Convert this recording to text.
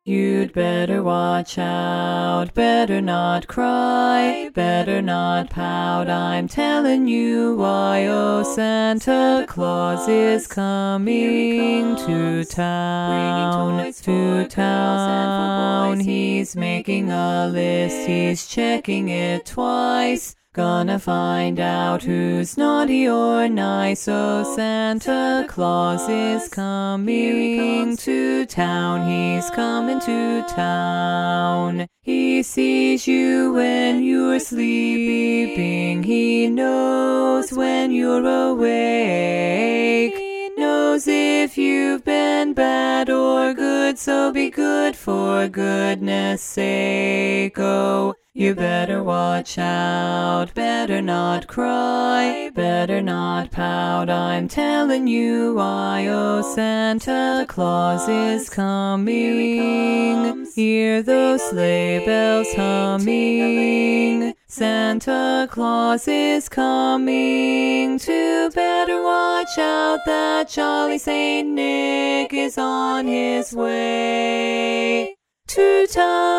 You'd better watch out, better not cry, better not pout, I'm telling you why. Oh, Santa Claus is coming to town, He's making a list, he's checking it twice. Gonna find out who's naughty or nice. Oh, Santa Claus is coming to town. He's coming to town. He sees you when you're sleeping. He knows when you're awake. Knows if you've been bad or good, so be good for goodness sake. Oh, you better watch out, better not cry, better not pout, I'm telling you why. Oh, Santa Claus is coming, hear those sleigh bells humming. Santa Claus is coming, to better watch out, that jolly Saint Nick is on his way to town.